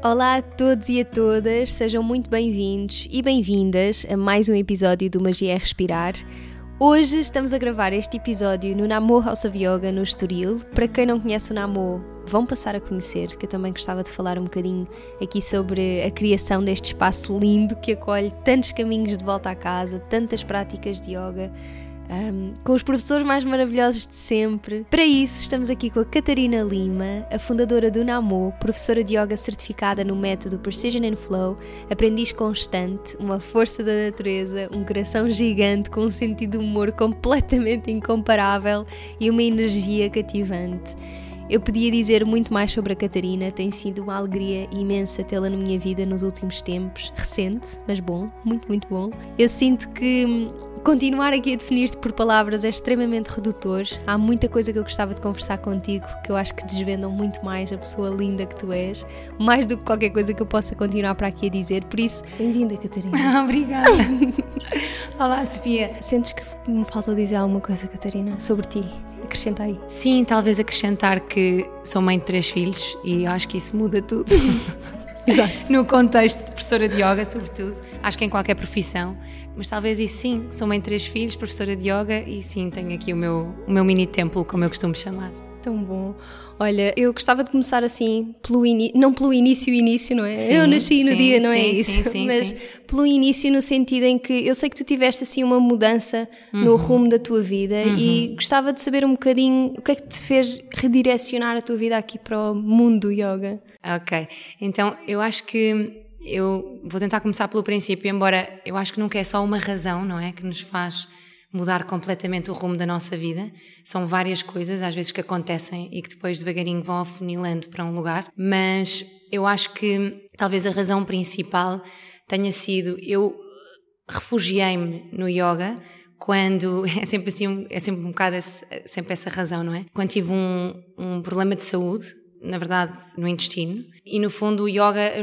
Olá a todos e a todas, sejam muito bem-vindos e bem-vindas a mais um episódio do Magia é Respirar. Hoje estamos a gravar este episódio no Namo House of Yoga no Estoril. Para quem não conhece o Namo, vão passar a conhecer, que eu também gostava de falar um bocadinho aqui sobre a criação deste espaço lindo que acolhe tantos caminhos de volta à casa, tantas práticas de yoga, com os professores mais maravilhosos de sempre. Para isso estamos aqui com a Catarina Lima, a fundadora do Namo, professora de yoga certificada no método Precision and Flow, aprendiz constante, uma força da natureza, um coração gigante com um sentido de humor completamente incomparável e uma energia cativante. Eu podia dizer muito mais sobre a Catarina, tem sido uma alegria imensa tê-la na minha vida nos últimos tempos, recente, mas bom, muito, muito bom. Eu sinto que continuar aqui a definir-te por palavras é extremamente redutor. Há muita coisa que eu gostava de conversar contigo, que eu acho que desvendam muito mais a pessoa linda que tu és, mais do que qualquer coisa que eu possa continuar para aqui a dizer. Por isso, bem-vinda, Catarina. Obrigada. Olá, Sofia. Sentes que me faltou dizer alguma coisa, Catarina, sobre ti? Acrescenta aí. Sim, talvez acrescentar que sou mãe de 3 filhos e eu acho que isso muda tudo. Exato. No contexto de professora de yoga, sobretudo. Acho que em qualquer profissão. Mas talvez isso sim, sou mãe de 3 filhos, professora de yoga e sim, tenho aqui o meu mini templo, como eu costumo chamar. Tão bom. Olha, eu gostava de começar assim, não pelo início, não é? Sim, eu nasci no dia, não sim, é isso? Sim, mas pelo início no sentido em que eu sei que tu tiveste assim uma mudança no rumo da tua vida e gostava de saber um bocadinho o que é que te fez redirecionar a tua vida aqui para o mundo do yoga. Ok, então eu acho que eu vou tentar começar pelo princípio, embora eu acho que nunca é só uma razão, não é? Que nos faz mudar completamente o rumo da nossa vida. São várias coisas, às vezes, que acontecem e que depois devagarinho vão afunilando para um lugar. Mas eu acho que talvez a razão principal tenha sido, eu refugiei-me no yoga quando, é sempre um bocado sempre essa razão, não é? Quando tive um problema de saúde, na verdade, no intestino. E, no fundo, o yoga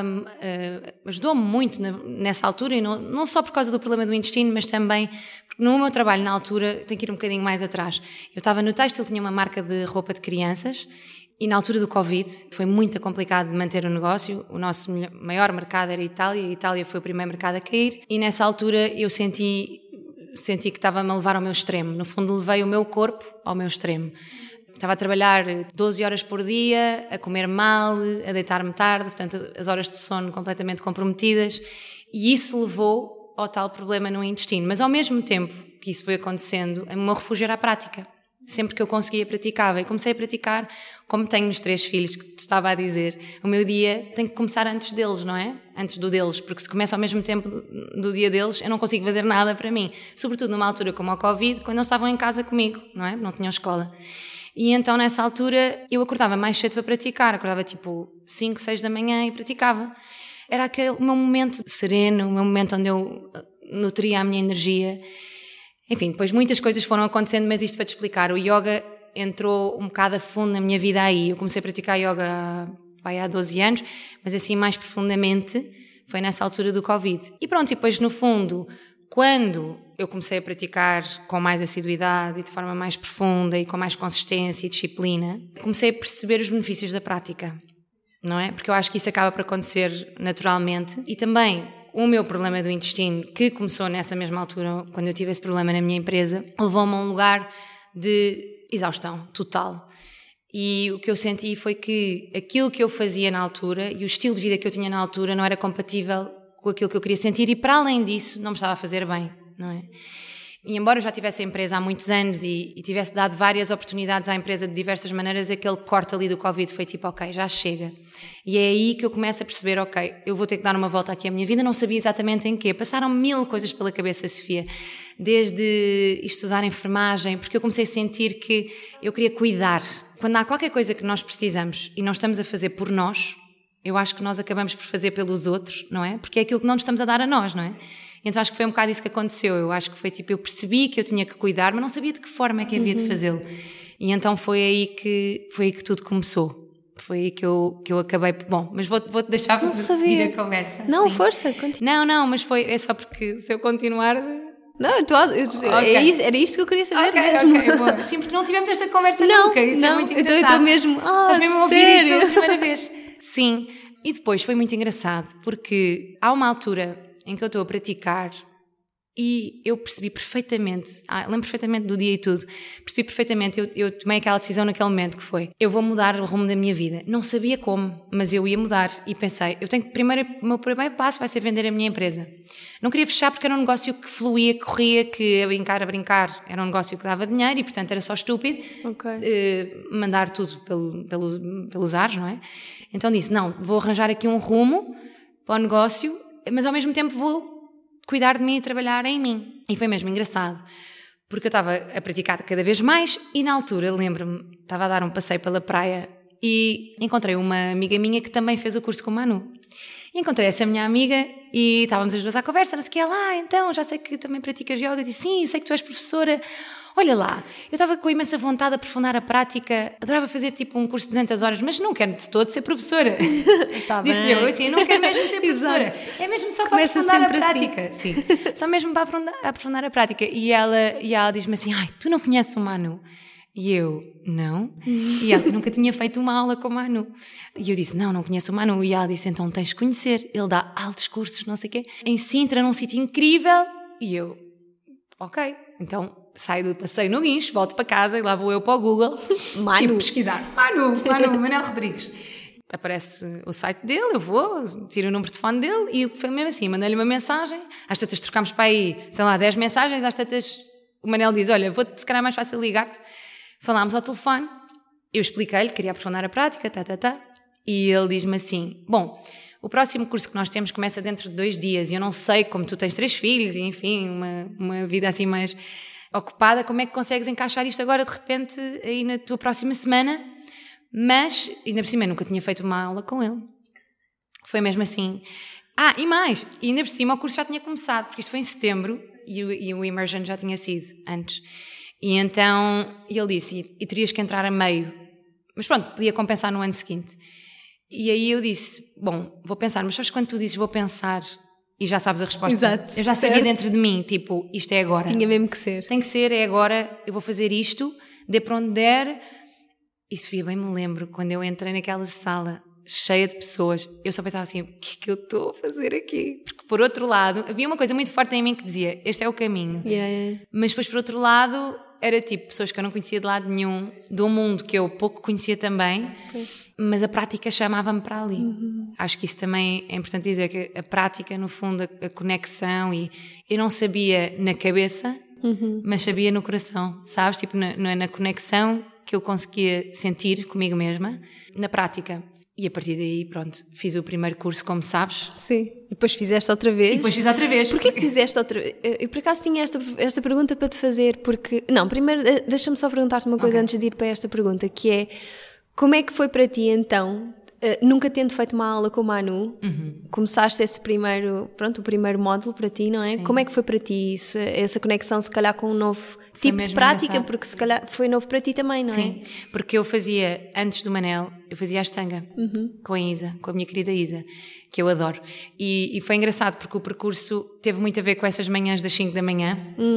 ajudou-me muito nessa altura, e não só por causa do problema do intestino, mas também porque no meu trabalho, na altura, tenho que ir um bocadinho mais atrás. Eu estava no têxtil, tinha uma marca de roupa de crianças, e na altura do Covid foi muito complicado de manter o negócio. O nosso maior mercado era a Itália, e a Itália foi o primeiro mercado a cair. E nessa altura eu senti que estava-me a levar ao meu extremo. No fundo, levei o meu corpo ao meu extremo. Estava a trabalhar 12 horas por dia, a comer mal, a deitar-me tarde, portanto as horas de sono completamente comprometidas, e isso levou ao tal problema no intestino. Mas ao mesmo tempo que isso foi acontecendo, o meu refúgio era a prática. Sempre que eu conseguia praticava, e comecei a praticar, como tenho os 3 filhos que te estava a dizer, o meu dia tem que começar antes deles, não é? Antes do deles, porque se começa ao mesmo tempo do dia deles, eu não consigo fazer nada para mim. Sobretudo numa altura como a Covid, quando eles estavam em casa comigo, não é? Não tinham escola. E então, nessa altura, eu acordava mais cedo para praticar, acordava tipo 5, 6 da manhã e praticava. Era aquele o meu momento sereno, o meu momento onde eu nutria a minha energia. Enfim, depois muitas coisas foram acontecendo, mas isto para te explicar, o yoga entrou um bocado a fundo na minha vida aí. Eu comecei a praticar yoga há 12 anos, mas assim mais profundamente foi nessa altura do Covid. E pronto, e depois no fundo, quando eu comecei a praticar com mais assiduidade e de forma mais profunda e com mais consistência e disciplina, comecei a perceber os benefícios da prática, não é? Porque eu acho que isso acaba por acontecer naturalmente. E também o meu problema do intestino, que começou nessa mesma altura, quando eu tive esse problema na minha empresa, levou-me a um lugar de exaustão total. E o que eu senti foi que aquilo que eu fazia na altura e o estilo de vida que eu tinha na altura não era compatível com aquilo que eu queria sentir, e para além disso não me estava a fazer bem, não é? E embora eu já tivesse a empresa há muitos anos e tivesse dado várias oportunidades à empresa de diversas maneiras, aquele corte ali do Covid foi tipo, ok, já chega. E é aí que eu começo a perceber, ok, eu vou ter que dar uma volta aqui à minha vida. Não sabia exatamente em quê, passaram 1000 coisas pela cabeça, Sofia, desde estudar enfermagem, porque eu comecei a sentir que eu queria cuidar. Quando há qualquer coisa que nós precisamos e não estamos a fazer por nós, eu acho que nós acabamos por fazer pelos outros, não é? Porque é aquilo que não nos estamos a dar a nós, não é? Então acho que foi um bocado isso que aconteceu. Eu acho que foi tipo, eu percebi que eu tinha que cuidar, mas não sabia de que forma é que havia de fazê-lo. E então foi aí que tudo começou. Foi aí que eu acabei. Bom, mas vou-te deixar para seguir a conversa. Não, sim. Força, continua. Não, mas é só porque se eu continuar... Não, Okay. Era isto que eu queria saber okay, mesmo. Ok, bom. Sim, porque não tivemos esta conversa nunca. Isso é muito engraçado. Então eu estou mesmo... Estás mesmo a ouvir sério? isto pela primeira vez. Sim. E depois foi muito engraçado, porque há uma altura em que eu estou a praticar e eu percebi perfeitamente, lembro perfeitamente do dia e tudo, percebi perfeitamente, eu tomei aquela decisão naquele momento que foi, eu vou mudar o rumo da minha vida. Não sabia como, mas eu ia mudar e pensei, o meu primeiro passo vai ser vender a minha empresa. Não queria fechar porque era um negócio que fluía, que corria, que a brincar, era um negócio que dava dinheiro e portanto era só estúpido mandar tudo pelos ares, não é? Então disse, não, vou arranjar aqui um rumo para o negócio, mas ao mesmo tempo vou cuidar de mim e trabalhar em mim. E foi mesmo engraçado, porque eu estava a praticar cada vez mais e na altura, lembro-me, estava a dar um passeio pela praia e encontrei uma amiga minha que também fez o curso com o Manu. E encontrei essa minha amiga e estávamos as duas à conversa, não sei o que, ela, então, já sei que também praticas yoga. Eu disse, sim, eu sei que tu és professora. Olha lá, eu estava com imensa vontade de aprofundar a prática, adorava fazer tipo um curso de 200 horas, mas não quero de todo ser professora. Disse eu assim, não quero mesmo ser professora. É mesmo só para aprofundar a prática. Assim. Sim, só mesmo para aprofundar a prática. E ela diz-me assim, ai, tu não conheces o Manu? E eu, não. E ela nunca tinha feito uma aula com o Manu. E eu disse, não conheço o Manu. E ela disse, então tens de conhecer. Ele dá altos cursos, não sei o quê, em Sintra, num sítio incrível. E eu, ok, então saio do passeio no guincho, volto para casa e lá vou eu para o Google tipo, pesquisar. Manu, Manel Rodrigues. Aparece o site dele, eu vou, tiro o número de telefone dele e foi mesmo assim, mandei-lhe uma mensagem, às tantas trocámos para aí, sei lá, 10 mensagens, às tantas o Manel diz, olha, vou-te, se calhar é mais fácil ligar-te. Falámos ao telefone, eu expliquei-lhe, queria aprofundar a prática, e ele diz-me assim, bom, o próximo curso que nós temos começa dentro de 2 dias e eu não sei, como tu tens 3 filhos e enfim, uma vida assim mais ocupada, como é que consegues encaixar isto agora de repente aí na tua próxima semana? Mas, ainda por cima, eu nunca tinha feito uma aula com ele. Foi mesmo assim. E mais, ainda por cima o curso já tinha começado, porque isto foi em setembro e o Immersion já tinha sido antes. E então ele disse, e terias que entrar a meio. Mas pronto, podia compensar no ano seguinte. E aí eu disse, bom, vou pensar, mas sabes quando tu dizes vou pensar e já sabes a resposta? Exato, eu já sabia dentro de mim, tipo, isto é agora. Tinha mesmo que ser. Tem que ser, é agora, eu vou fazer isto, dê para onde der. E Sofia, bem me lembro, quando eu entrei naquela sala cheia de pessoas, eu só pensava assim, o que é que eu estou a fazer aqui? Porque por outro lado, havia uma coisa muito forte em mim que dizia, este é o caminho. Mas depois por outro lado, era tipo pessoas que eu não conhecia de lado nenhum, de um mundo que eu pouco conhecia também, mas a prática chamava-me para ali. Acho que isso também é importante dizer, que a prática, no fundo, a conexão, e eu não sabia na cabeça, mas sabia no coração, sabes? Tipo, na conexão que eu conseguia sentir comigo mesma, na prática. E a partir daí, pronto, fiz o primeiro curso, como sabes. Sim. E depois fizeste outra vez. Porquê que fizeste outra vez? Eu por acaso tinha esta pergunta para te fazer, porque... Não, primeiro deixa-me só perguntar-te uma coisa antes de ir para esta pergunta, que é, como é que foi para ti então, nunca tendo feito uma aula com o Manu, começaste esse primeiro, o primeiro módulo para ti, não é? Sim. Como é que foi para ti isso, essa conexão se calhar com um novo tipo de prática, engraçado. Porque se calhar foi novo para ti também, não é? Sim, porque eu fazia, antes do Manel, eu fazia a Ashtanga com a Isa, com a minha querida Isa, que eu adoro. E foi engraçado porque o percurso teve muito a ver com essas manhãs das 5 da manhã.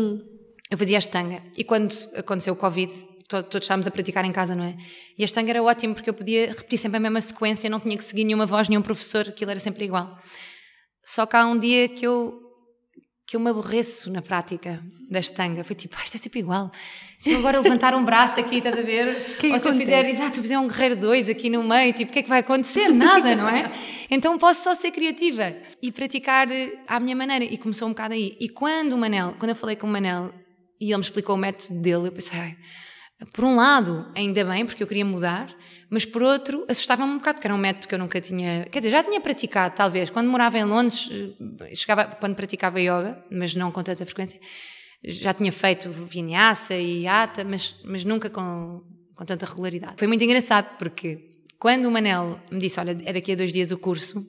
Eu fazia a Ashtanga e quando aconteceu o Covid, todos estávamos a praticar em casa, não é? E a Ashtanga era ótimo porque eu podia repetir sempre a mesma sequência, não tinha que seguir nenhuma voz, nenhum professor, aquilo era sempre igual. Só que há um dia que eu me aborreço na prática da Ashtanga. Foi tipo, isto é sempre igual. Se eu agora levantar um braço aqui, estás a ver? Ou se eu fizer um guerreiro 2 aqui no meio, tipo, o que é que vai acontecer? Nada, não é? Então posso só ser criativa e praticar à minha maneira. E começou um bocado aí. E quando eu falei com o Manel e ele me explicou o método dele, eu pensei, por um lado, ainda bem, porque eu queria mudar, mas por outro, assustava-me um bocado, porque era um método que eu nunca tinha... Quer dizer, já tinha praticado, talvez. Quando morava em Londres, quando praticava yoga, mas não com tanta frequência, já tinha feito vinyasa e hatha, mas nunca com tanta regularidade. Foi muito engraçado, porque quando o Manel me disse, olha, é daqui a 2 dias o curso,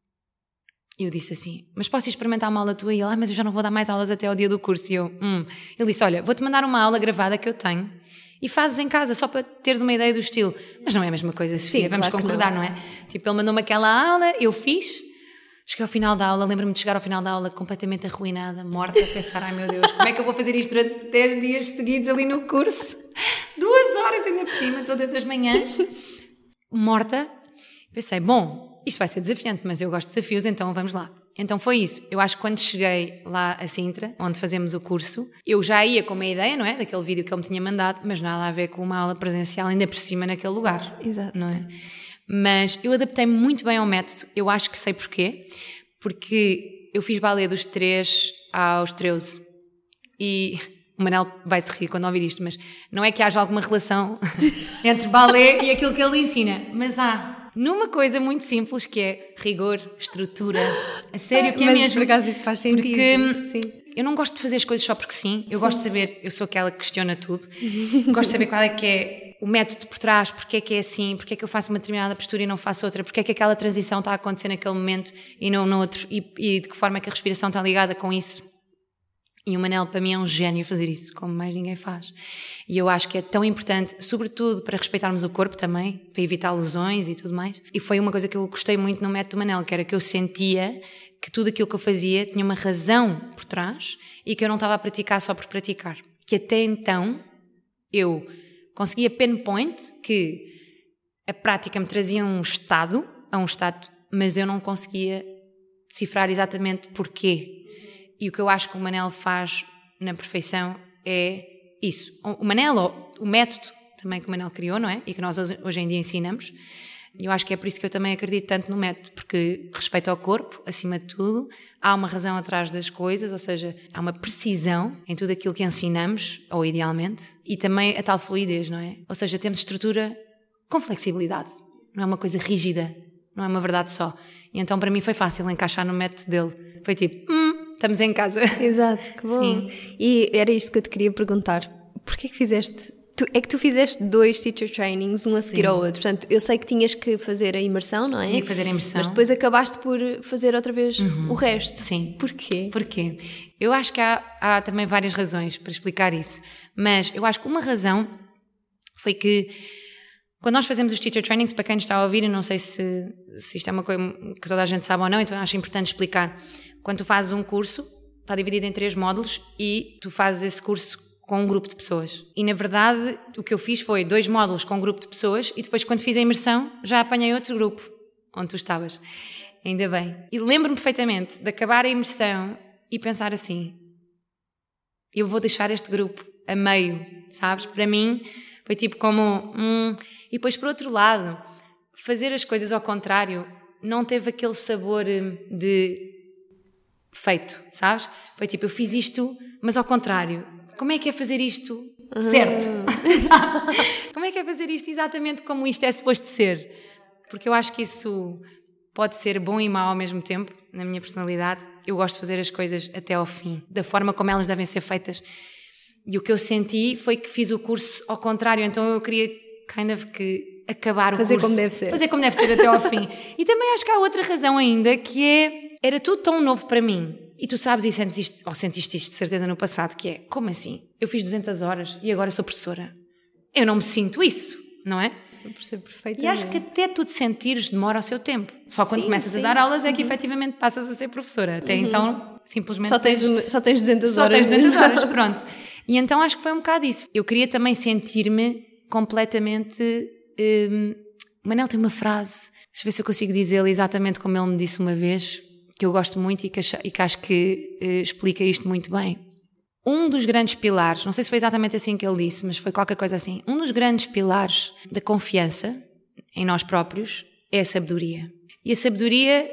eu disse assim, mas posso experimentar uma aula tua? E ele, mas eu já não vou dar mais aulas até ao dia do curso. E eu, Ele disse, olha, vou-te mandar uma aula gravada que eu tenho, e fazes em casa, só para teres uma ideia do estilo. Mas não é a mesma coisa, Sofia, sim, vamos concordar, não é? Tipo, ele mandou-me aquela aula, eu fiz, cheguei ao final da aula, lembro-me de chegar ao final da aula completamente arruinada, morta, a pensar, ai meu Deus, como é que eu vou fazer isto durante 10 dias seguidos ali no curso? 2 horas ainda por cima, todas as manhãs, morta. Pensei, bom, isto vai ser desafiante, mas eu gosto de desafios, então vamos lá. Então foi isso. Eu acho que quando cheguei lá a Sintra, onde fazemos o curso, eu já ia com uma ideia, não é? Daquele vídeo que ele me tinha mandado, mas nada a ver com uma aula presencial, ainda por cima naquele lugar. Exato. Não é? Mas eu adaptei-me muito bem ao método, eu acho que sei porquê, porque eu fiz balé dos 3 aos 13 e o Manel vai-se rir quando ouvir isto, mas não é que haja alguma relação entre balé e aquilo que ele ensina, mas há numa coisa muito simples que é rigor, estrutura, a sério que é mas mesmo. Por acaso isso faz sentido. Porque sim. Eu não gosto de fazer as coisas só porque sim, eu gosto de saber, eu sou aquela que questiona tudo, gosto de saber qual é que é o método por trás, porque é que é assim, porque é que eu faço uma determinada postura e não faço outra, porque é que aquela transição está a acontecer naquele momento e não no outro, e de que forma é que a respiração está ligada com isso. E o Manel, para mim, é um gênio a fazer isso, como mais ninguém faz. E eu acho que é tão importante, sobretudo para respeitarmos o corpo também, para evitar lesões e tudo mais. E foi uma coisa que eu gostei muito no método do Manel, que era que eu sentia que tudo aquilo que eu fazia tinha uma razão por trás e que eu não estava a praticar só por praticar. Que até então eu conseguia pinpoint que a prática me trazia a um estado, mas eu não conseguia decifrar exatamente porquê. E o que eu acho que o Manel faz na perfeição é isso. O Manel, o método também que o Manel criou, não é? E que nós hoje em dia ensinamos. Eu acho que é por isso que eu também acredito tanto no método, porque respeito ao corpo, acima de tudo, há uma razão atrás das coisas, ou seja, há uma precisão em tudo aquilo que ensinamos, ou idealmente, e também a tal fluidez, não é? Ou seja, temos estrutura com flexibilidade, não é uma coisa rígida, não é uma verdade só. E então para mim foi fácil encaixar no método dele. Foi tipo, estamos em casa. Exato, que bom. Sim. E era isto que eu te queria perguntar. Porquê que fizeste... É que tu fizeste 2 teacher trainings, um a seguir ao outro. Portanto, eu sei que tinhas que fazer a imersão, não é? Tinha que fazer a imersão. Mas depois acabaste por fazer outra vez o resto. Sim. Porquê? Porquê? Eu acho que há também várias razões para explicar isso. Mas eu acho que uma razão foi que quando nós fazemos os teacher trainings, para quem nos está a ouvir, eu não sei se isto é uma coisa que toda a gente sabe ou não, então acho importante explicar. Quando tu fazes um curso, está dividido em 3 módulos e tu fazes esse curso com um grupo de pessoas. E, na verdade, o que eu fiz foi 2 módulos com um grupo de pessoas e depois, quando fiz a imersão, já apanhei outro grupo, onde tu estavas. Ainda bem. E lembro-me perfeitamente de acabar a imersão e pensar assim, eu vou deixar este grupo a meio, sabes? Para mim, foi tipo como... E depois, por outro lado, fazer as coisas ao contrário não teve aquele sabor de feito, sabes? Foi tipo, eu fiz isto, mas ao contrário. Como é que é fazer isto certo? Como é que é fazer isto exatamente como isto é suposto ser? Porque eu acho que isso pode ser bom e mau ao mesmo tempo, na minha personalidade. Eu gosto de fazer as coisas até ao fim, da forma como elas devem ser feitas. E o que eu senti foi que fiz o curso ao contrário, então eu queria que acabar o curso. Fazer como deve ser. Fazer como deve ser até ao fim. E também acho que há outra razão ainda, que é, era tudo tão novo para mim. E tu sabes e sentiste isto de certeza no passado, que é, como assim? Eu fiz 200 horas e agora sou professora. Eu não me sinto isso, não é? Eu percebo perfeitamente. E acho que até tu te sentires demora o seu tempo. Só quando começas a dar aulas é que efetivamente passas a ser professora. Até então, simplesmente... Só tens 200 horas. Só tens 200 horas, pronto. E então acho que foi um bocado isso. Eu queria também sentir-me completamente... Manel tem uma frase, deixa eu ver se eu consigo dizê-la exatamente como ele me disse uma vez, que eu gosto muito e que acho que explica isto muito bem. Um dos grandes pilares, não sei se foi exatamente assim que ele disse, mas foi qualquer coisa assim, um dos grandes pilares da confiança em nós próprios é a sabedoria. E a sabedoria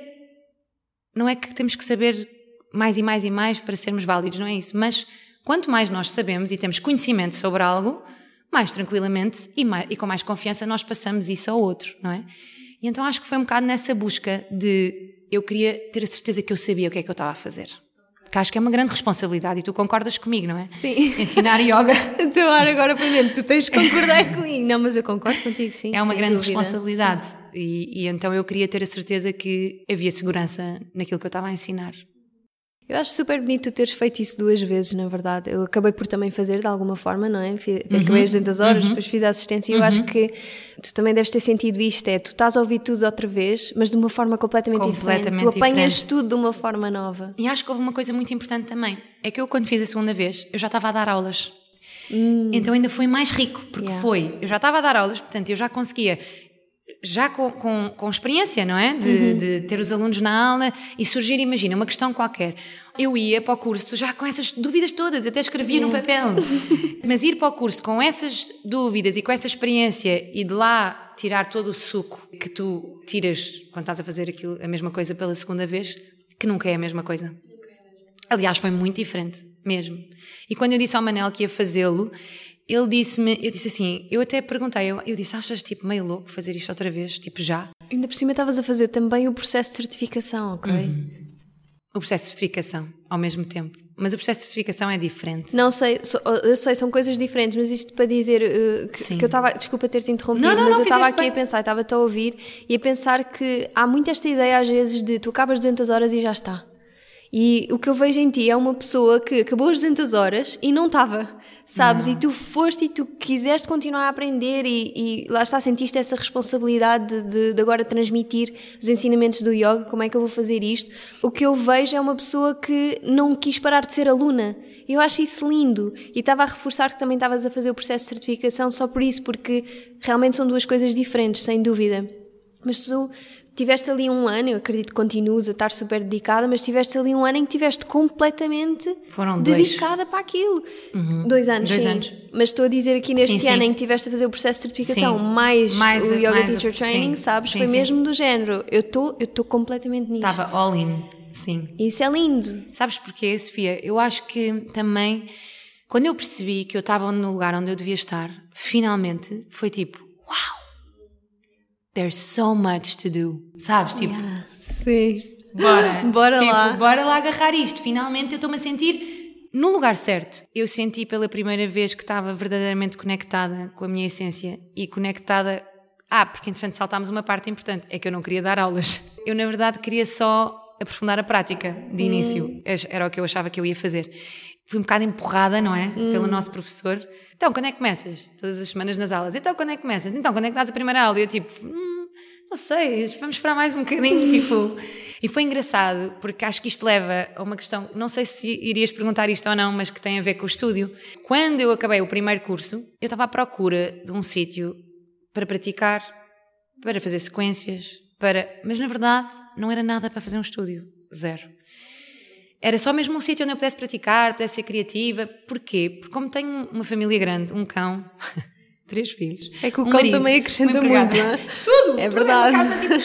não é que temos que saber mais e mais e mais para sermos válidos, não é isso, mas quanto mais nós sabemos e temos conhecimento sobre algo, mais tranquilamente e com mais confiança nós passamos isso ao outro, não é? E então acho que foi um bocado nessa busca de... Eu queria ter a certeza que eu sabia o que é que eu estava a fazer. Porque acho que é uma grande responsabilidade e tu concordas comigo, não é? Sim. Ensinar yoga. Então agora foi mesmo, tu tens de concordar comigo. Não, mas eu concordo contigo, sim. É uma grande responsabilidade. E então eu queria ter a certeza que havia segurança naquilo que eu estava a ensinar. Eu acho super bonito tu teres feito isso 2 vezes, na verdade. Eu acabei por também fazer de alguma forma, não é? Acabei as 200 horas, depois fiz a assistência e eu acho que tu também deves ter sentido isto, tu estás a ouvir tudo outra vez, mas de uma forma completamente diferente. Tu apanhas tudo de uma forma nova. E acho que houve uma coisa muito importante também, é que eu quando fiz a segunda vez, eu já estava a dar aulas. Então ainda foi mais rico, porque eu já estava a dar aulas, portanto eu já conseguia já com experiência, não é? De ter os alunos na aula e surgir, imagina, uma questão qualquer. Eu ia para o curso já com essas dúvidas todas, até escrevia no papel. Mas ir para o curso com essas dúvidas e com essa experiência e de lá tirar todo o suco que tu tiras quando estás a fazer a mesma coisa pela segunda vez, que nunca é a mesma coisa. Aliás, foi muito diferente, mesmo. E quando eu disse ao Manel que ia fazê-lo, ele disse-me, eu disse assim, eu até perguntei, eu disse, achas tipo meio louco fazer isto outra vez, tipo já? Ainda por cima estavas a fazer também o processo de certificação, ok? O processo de certificação, ao mesmo tempo. Mas o processo de certificação é diferente. Não sei, eu sei, são coisas diferentes, mas isto para dizer que eu estava, desculpa ter-te interrompido, mas eu estava aqui bem a pensar, estava-te a ouvir e a pensar que há muito esta ideia às vezes de tu acabas 200 horas e já está. E o que eu vejo em ti é uma pessoa que acabou as 200 horas e não estava, sabes? E tu foste e tu quiseste continuar a aprender e lá está, sentiste essa responsabilidade de agora transmitir os ensinamentos do yoga, como é que eu vou fazer isto? O que eu vejo é uma pessoa que não quis parar de ser aluna. Eu acho isso lindo e estava a reforçar que também estavas a fazer o processo de certificação só por isso, porque realmente são duas coisas diferentes, sem dúvida. Mas tu tiveste ali um ano, eu acredito que continuas a estar super dedicada, mas tiveste ali um ano em que estiveste completamente dedicada para aquilo. 2 anos, 2 sim. anos. Mas estou a dizer aqui neste ano em que estiveste a fazer o processo de certificação, mais o Yoga Teacher Training, sabes? Foi mesmo do género. Eu estou completamente nisto. Estava all in, sim. Isso é lindo. Sabes porquê, Sofia? Eu acho que também, quando eu percebi que eu estava no lugar onde eu devia estar, finalmente, foi tipo, uau! There's so much to do, sabes? Tipo, sim. Bora tipo, lá. Bora lá agarrar isto. Finalmente eu estou-me a sentir no lugar certo. Eu senti pela primeira vez que estava verdadeiramente conectada com a minha essência e conectada... porque entretanto saltámos uma parte importante, é que eu não queria dar aulas. Eu na verdade queria só aprofundar a prática de início. Era o que eu achava que eu ia fazer. Fui um bocado empurrada, não é? Pelo nosso professor. Então, quando é que começas? Todas as semanas nas aulas. Então, quando é que começas? Então, quando é que dás a primeira aula? E eu tipo, não sei, vamos esperar mais um bocadinho, tipo... E foi engraçado, porque acho que isto leva a uma questão, não sei se irias perguntar isto ou não, mas que tem a ver com o estúdio. Quando eu acabei o primeiro curso, eu estava à procura de um sítio para praticar, para fazer sequências, mas na verdade não era nada para fazer um estúdio, zero. Era só mesmo um sítio onde eu pudesse praticar, pudesse ser criativa. Porquê? Porque como tenho uma família grande, um cão, 3 filhos... É que o cão marido, também acrescenta muito, não é? Tudo! É verdade. É uma casa tipo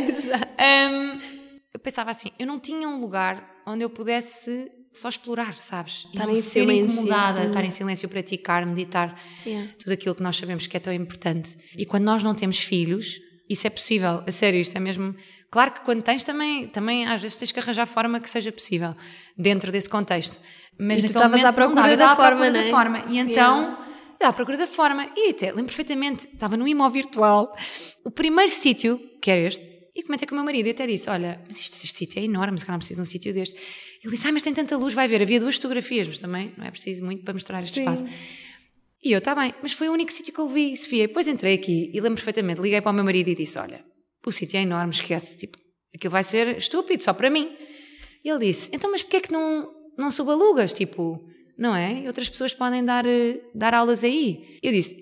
cheia. Eu pensava assim, eu não tinha um lugar onde eu pudesse só explorar, sabes? Estar em silêncio. Incomodada, estar em silêncio, praticar, meditar, tudo aquilo que nós sabemos que é tão importante. E quando nós não temos filhos, isso é possível, a sério, isto é mesmo... Claro que quando tens também às vezes tens que arranjar forma que seja possível dentro desse contexto. Mas e tu estavas à procura da forma, não é? E então, à procura da forma. E até, lembro perfeitamente, estava no Imó Virtual, o primeiro sítio, que era este, e comentei com o meu marido e até disse, olha, mas este sítio é enorme, se calhar não preciso de um sítio deste. Ele disse, mas tem tanta luz, vai ver, havia 2 fotografias, mas também não é preciso muito para mostrar este espaço. E eu, está bem, mas foi o único sítio que eu vi, Sofia. Depois entrei aqui e lembro perfeitamente, liguei para o meu marido e disse, olha, o sítio é enorme, esquece, tipo, aquilo vai ser estúpido, só para mim. E ele disse, então mas porquê é que não subalugas, tipo, não é? Outras pessoas podem dar aulas aí. Eu disse,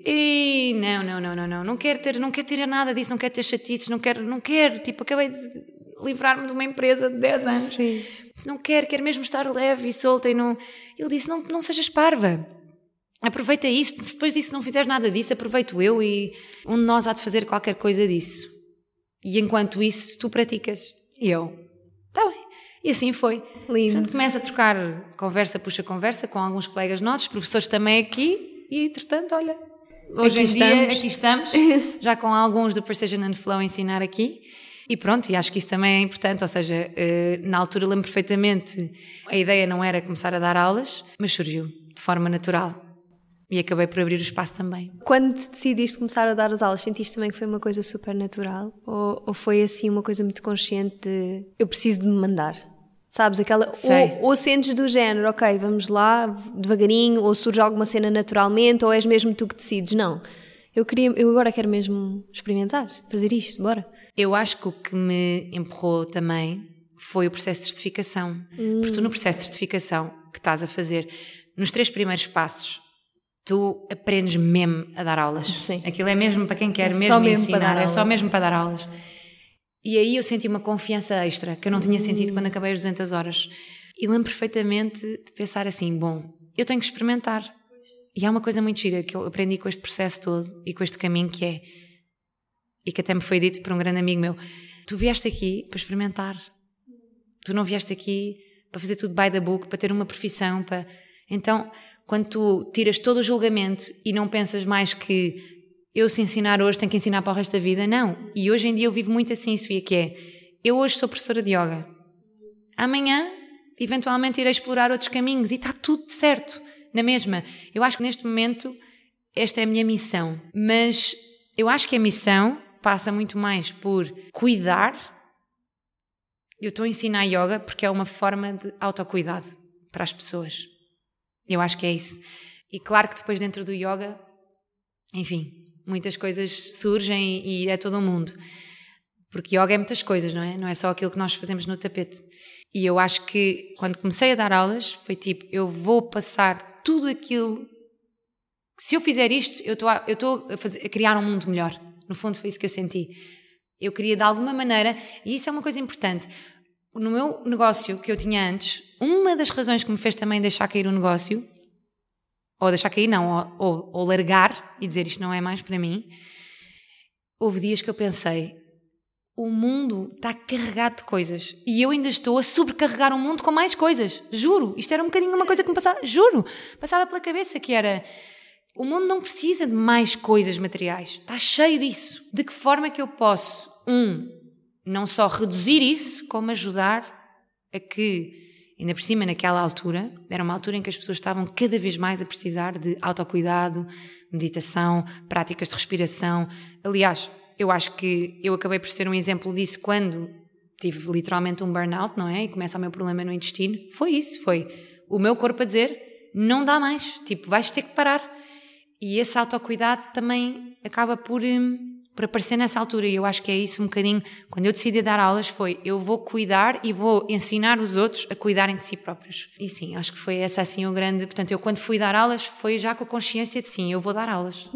não quero ter nada disso, não quero ter chatices, não quero, tipo, acabei de livrar-me de uma empresa de 10 anos. Sim. Disse, não quero mesmo estar leve e solta e não... Ele disse, não sejas parva. Aproveita isso, se depois disso não fizeres nada disso, aproveito eu e um de nós há de fazer qualquer coisa disso. E enquanto isso, tu praticas. E eu, está bem. E assim foi. Lindo. A gente começa a trocar conversa, puxa conversa com alguns colegas nossos, professores também aqui, e entretanto, olha, hoje aqui estamos, já com alguns do Precision and Flow a ensinar aqui. E pronto, e acho que isso também é importante, ou seja, na altura lembro perfeitamente, a ideia não era começar a dar aulas, mas surgiu de forma natural. E acabei por abrir o espaço também. Quando decidiste começar a dar as aulas, sentiste também que foi uma coisa super natural? Ou foi assim uma coisa muito consciente de eu preciso de me mandar? Sabes, aquela... Ou sentes do género, ok, vamos lá, devagarinho, ou surge alguma cena naturalmente, ou és mesmo tu que decides? Não, eu agora quero mesmo experimentar, fazer isto, bora. Eu acho que o que me empurrou também foi o processo de certificação. Porque tu no processo de certificação que estás a fazer, nos 3 primeiros passos, tu aprendes mesmo a dar aulas. Sim. Aquilo é mesmo para quem quer É mesmo só mesmo ensinar, para dar é só aulas. mesmo para dar aulas. E aí eu senti uma confiança extra, que eu não tinha sentido quando acabei as 200 horas. E lembro perfeitamente de pensar assim, bom, eu tenho que experimentar. E há uma coisa muito gira que eu aprendi com este processo todo e com este caminho que é, e que até me foi dito por um grande amigo meu, tu vieste aqui para experimentar. Tu não vieste aqui para fazer tudo by the book, para ter uma profissão, para... Então, quando tu tiras todo o julgamento e não pensas mais que eu se ensinar hoje tenho que ensinar para o resto da vida, não. E hoje em dia eu vivo muito assim, Sofia, que é, eu hoje sou professora de yoga. Amanhã, eventualmente, irei explorar outros caminhos e está tudo certo, na mesma. Eu acho que neste momento esta é a minha missão, mas eu acho que a missão passa muito mais por cuidar. Eu estou a ensinar yoga porque é uma forma de autocuidado para as pessoas. Eu acho que é isso. E claro que depois dentro do yoga, enfim, muitas coisas surgem e é todo um mundo. Porque yoga é muitas coisas, não é? Não é só aquilo que nós fazemos no tapete. E eu acho que quando comecei a dar aulas, foi tipo, eu vou passar tudo aquilo... Se eu fizer isto, eu estou a criar um mundo melhor. No fundo foi isso que eu senti. Eu queria de alguma maneira, e isso é uma coisa importante, no meu negócio que eu tinha antes, uma das razões que me fez também deixar cair o negócio, ou deixar cair não, ou largar e dizer isto não é mais para mim, houve dias que eu pensei, o mundo está carregado de coisas e eu ainda estou a sobrecarregar o mundo com mais coisas, juro, isto era um bocadinho uma coisa que me passava, juro, passava pela cabeça que era, o mundo não precisa de mais coisas materiais, está cheio disso, de que forma é que eu posso, não só reduzir isso, como ajudar a que, ainda por cima naquela altura, era uma altura em que as pessoas estavam cada vez mais a precisar de autocuidado, meditação, práticas de respiração. Aliás, eu acho que eu acabei por ser um exemplo disso quando tive literalmente um burnout, não é? E começa o meu problema no intestino. Foi isso, foi o meu corpo a dizer, não dá mais, tipo, vais ter que parar. E esse autocuidado também acaba por aparecer nessa altura, e eu acho que é isso um bocadinho, quando eu decidi dar aulas foi, eu vou cuidar e vou ensinar os outros a cuidarem de si próprios. E sim, acho que foi essa assim o grande, portanto eu quando fui dar aulas foi já com a consciência de sim, eu vou dar aulas.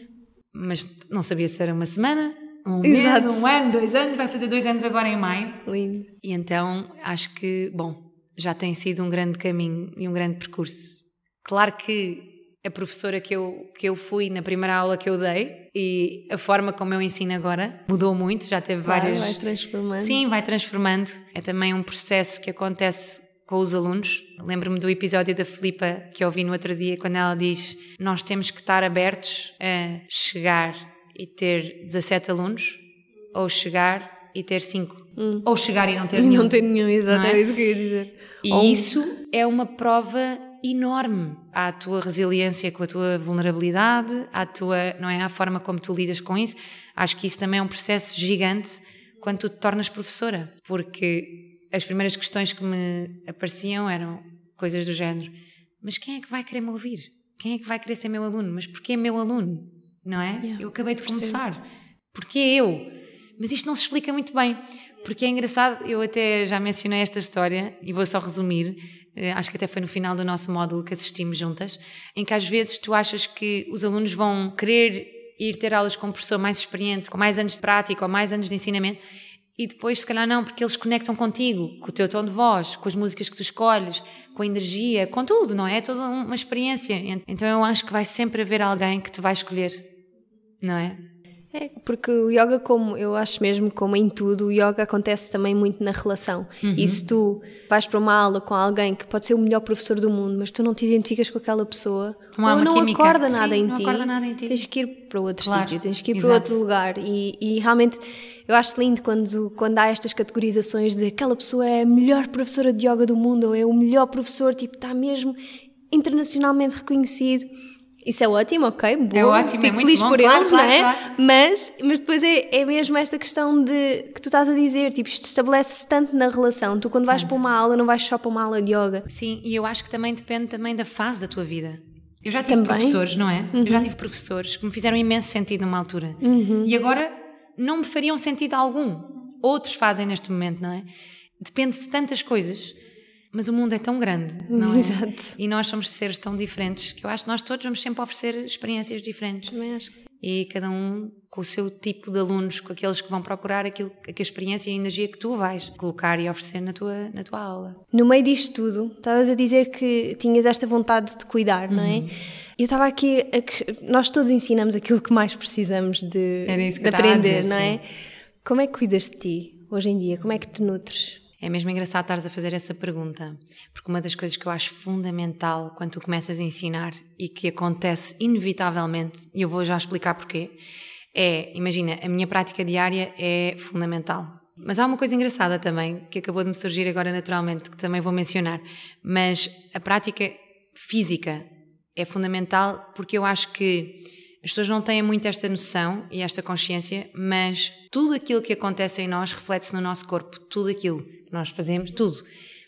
Mas não sabia se era uma semana, um mês, um ano, 2 anos, vai fazer 2 anos agora em maio. Lindo. E então acho que, bom, já tem sido um grande caminho e um grande percurso. Claro que a professora que eu fui na primeira aula que eu dei e a forma como eu ensino agora mudou muito, já teve várias... Vai transformando. Sim, vai transformando. É também um processo que acontece com os alunos. Lembro-me do episódio da Filipa que eu ouvi no outro dia, quando ela diz, nós temos que estar abertos a chegar e ter 17 alunos, ou chegar e ter 5, ou chegar e não ter nenhum. Não ter nenhum, exato, era isso que eu ia dizer. E isso é uma prova enorme à tua resiliência com a tua vulnerabilidade, à tua, não é, à forma como tu lidas com isso. Acho que isso também é um processo gigante quando tu te tornas professora, porque as primeiras questões que me apareciam eram coisas do género, mas quem é que vai querer me ouvir? Quem é que vai querer ser meu aluno? Mas porquê meu aluno? Não é? Yeah, eu acabei de começar. Porquê eu? Mas isto não se explica muito bem, porque é engraçado, eu até já mencionei esta história e vou só resumir. Acho que até foi no final do nosso módulo que assistimos juntas, em que às vezes tu achas que os alunos vão querer ir ter aulas com um professor mais experiente, com mais anos de prática ou mais anos de ensinamento, e depois se calhar não, porque eles conectam contigo, com o teu tom de voz, com as músicas que tu escolhes, com a energia, com tudo, não é? É toda uma experiência. Então eu acho que vai sempre haver alguém que tu vai escolher, não é? É, porque o yoga, como eu acho mesmo, como em tudo, o yoga acontece também muito na relação. E se tu vais para uma aula com alguém que pode ser o melhor professor do mundo, mas tu não te identificas com aquela pessoa, ou não acorda nada em ti, tens que ir para outro sítio, tens que ir para outro lugar. E realmente eu acho lindo quando há estas categorizações de aquela pessoa é a melhor professora de yoga do mundo, ou é o melhor professor, tipo, está mesmo internacionalmente reconhecido. Isso é ótimo, ok, bom, é ótimo, fico é muito feliz bom, por claro, eles, claro, não é? Claro. Mas depois é mesmo esta questão de que tu estás a dizer, tipo, isto estabelece-se tanto na relação. Tu quando vais para uma aula, não vais só para uma aula de yoga. Sim, e eu acho que também depende também da fase da tua vida. Eu já tive professores, não é? Eu já tive professores que me fizeram imenso sentido numa altura. E agora não me fariam sentido algum. Outros fazem neste momento, não é? Depende de tantas coisas. mas o mundo é tão grande, não é? Exato. E nós somos seres tão diferentes que eu acho que nós todos vamos sempre oferecer experiências diferentes. Também acho que sim. E cada um com o seu tipo de alunos, com aqueles que vão procurar a experiência e a energia que tu vais colocar e oferecer na tua aula. No meio disto tudo, estavas a dizer que tinhas esta vontade de cuidar, não é? Eu estava aqui, nós todos ensinamos aquilo que mais precisamos de aprender, não é? Como é que cuidas de ti hoje em dia? Como é que te nutres? É mesmo engraçado estares a fazer essa pergunta, porque uma das coisas que eu acho fundamental quando tu começas a ensinar e que acontece inevitavelmente, e eu vou já explicar porquê, imagina, a minha prática diária é fundamental. Mas há uma coisa engraçada também, que acabou de me surgir agora naturalmente, que também vou mencionar, mas a prática física é fundamental porque eu acho que as pessoas não têm muito esta noção e esta consciência, mas tudo aquilo que acontece em nós reflete-se no nosso corpo, tudo aquilo que nós fazemos, tudo.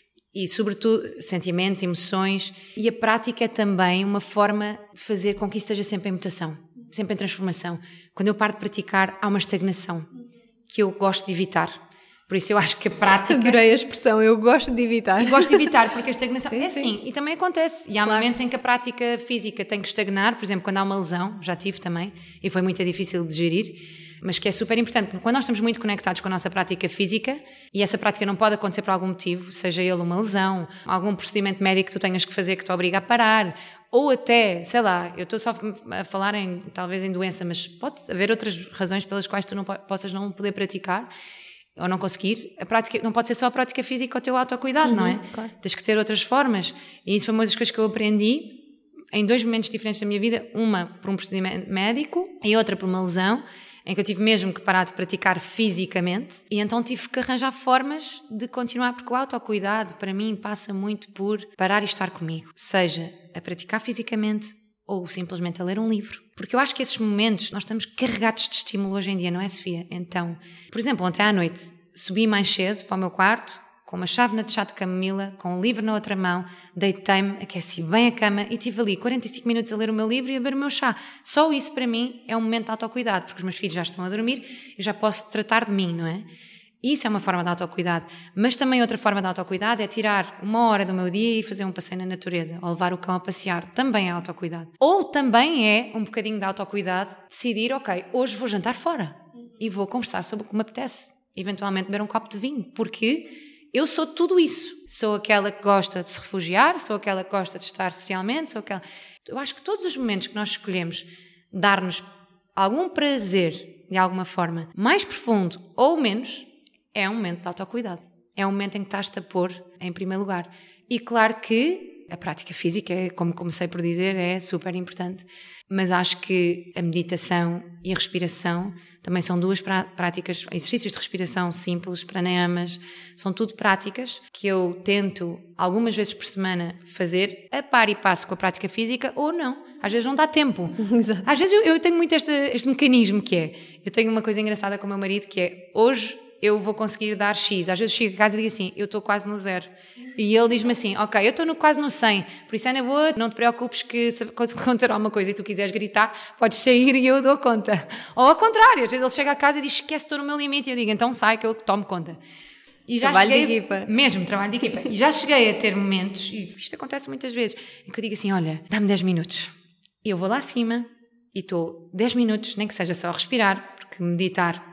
E sobretudo sentimentos, emoções, e a prática é também uma forma de fazer com que isso esteja sempre em mutação, sempre em transformação. Quando eu paro de praticar, há uma estagnação que eu gosto de evitar. Por isso eu acho que a prática... Adorei a expressão, eu gosto de evitar. Eu gosto de evitar, porque a estagnação sim, assim, e também acontece. E há momentos em que a prática física tem que estagnar, por exemplo, quando há uma lesão, já tive também, e foi muito difícil de gerir, mas que é super importante, porque quando nós estamos muito conectados com a nossa prática física, e essa prática não pode acontecer por algum motivo, seja ele uma lesão, algum procedimento médico que tu tenhas que fazer que te obriga a parar, ou até, sei lá, eu estou só a falar talvez em doença, mas pode haver outras razões pelas quais tu não possas não poder praticar, ou não conseguir, a prática não pode ser só a prática física ou o teu autocuidado, não é? Claro. Tens que ter outras formas. E isso foi uma das coisas que eu aprendi em 2 momentos diferentes da minha vida, uma por um procedimento médico e outra por uma lesão, em que eu tive mesmo que parar de praticar fisicamente, e então tive que arranjar formas de continuar, porque o autocuidado para mim passa muito por parar e estar comigo, seja a praticar fisicamente ou simplesmente a ler um livro. Porque eu acho que esses momentos, nós estamos carregados de estímulo hoje em dia, não é, Sofia? Então, por exemplo, ontem à noite, subi mais cedo para o meu quarto, com uma chávena de chá de camomila, com um livro na outra mão, deitei-me, aqueci bem a cama e estive ali 45 minutos a ler o meu livro e a beber o meu chá. Só isso, para mim, é um momento de autocuidado, porque os meus filhos já estão a dormir, eu já posso tratar de mim, não é? Isso é uma forma de autocuidado. Mas também outra forma de autocuidado é tirar 1 hora do meu dia e fazer um passeio na natureza, ou levar o cão a passear. Também é autocuidado. Ou também é um bocadinho de autocuidado decidir, ok, hoje vou jantar fora e vou conversar sobre o que me apetece. Eventualmente beber um copo de vinho, porque eu sou tudo isso. Sou aquela que gosta de se refugiar, sou aquela que gosta de estar socialmente, sou aquela... Eu acho que todos os momentos que nós escolhemos dar-nos algum prazer, de alguma forma, mais profundo ou menos... é um momento de autocuidado. É um momento em que estás-te a pôr em primeiro lugar. E claro que a prática física, como comecei por dizer, é super importante. Mas acho que a meditação e a respiração também são 2 práticas, exercícios de respiração simples, pranayamas, são tudo práticas que eu tento algumas vezes por semana fazer a par e passo com a prática física ou não. Às vezes não dá tempo. Exato. Às vezes eu tenho muito este mecanismo que é, eu tenho uma coisa engraçada com o meu marido que é, hoje eu vou conseguir dar X. Às vezes chego a casa e digo assim, eu estou quase no 0. E ele diz-me assim, ok, eu estou quase no 100, por isso é na boa, não te preocupes que se acontecer alguma coisa e tu quiseres gritar, podes sair e eu dou conta. Ou ao contrário, às vezes ele chega a casa e diz, esquece, estou no meu limite, e eu digo, então sai que eu tomo conta. E já trabalho cheguei, de equipa. Mesmo, trabalho de equipa. E já cheguei a ter momentos, e isto acontece muitas vezes, em que eu digo assim, olha, dá-me 10 minutos. E eu vou lá acima e estou 10 minutos, nem que seja só a respirar, porque meditar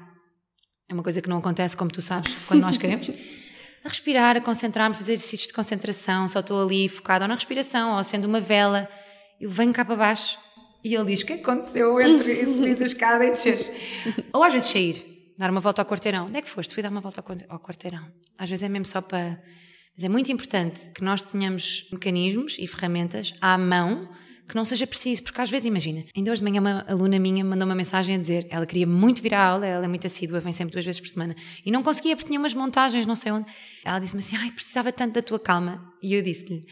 é uma coisa que não acontece, como tu sabes, quando nós queremos. A respirar, a concentrar-me, fazer exercícios de concentração, só estou ali focada ou na respiração, ou acendo uma vela, eu venho cá para baixo e ele diz, o que é que aconteceu entre subir a escada e descer? Ou às vezes sair, dar uma volta ao quarteirão. Onde é que foste? Fui dar uma volta ao quarteirão. Às vezes é mesmo só para... Mas é muito importante que nós tenhamos mecanismos e ferramentas à mão que não seja preciso, porque às vezes, imagina, ainda hoje de manhã uma aluna minha mandou uma mensagem a dizer, ela queria muito vir à aula, ela é muito assídua, vem sempre 2 vezes por semana, e não conseguia porque tinha umas montagens, não sei onde. Ela disse-me assim, precisava tanto da tua calma. E eu disse-lhe,